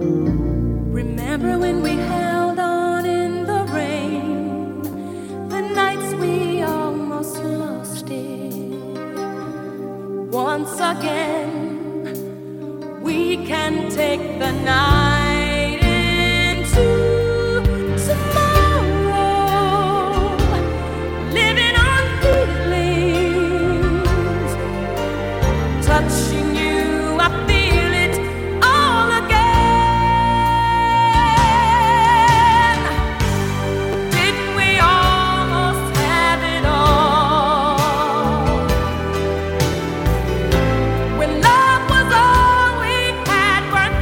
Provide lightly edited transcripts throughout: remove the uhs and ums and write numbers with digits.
Remember when we held on in the rain, the nights we almost lost it. Once again, we can take the night into tomorrow, living on feelings, touching you, I feel it all again. Didn't we almost have it all? When love was all we had worth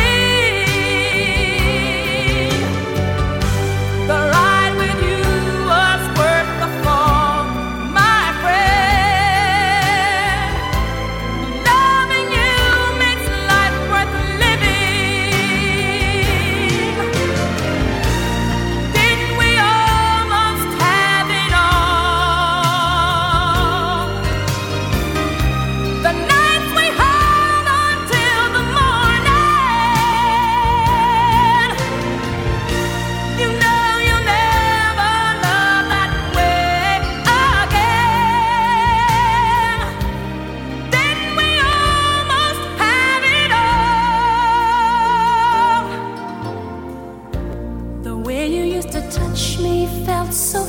giving, the ride with you was worth the fall, my friend. Loving you makes life worth living. Didn't we almost have it all? The nights we held on till the morning. You know you'll never love that way again. Didn't we almost have it all? The way you used to touch me felt so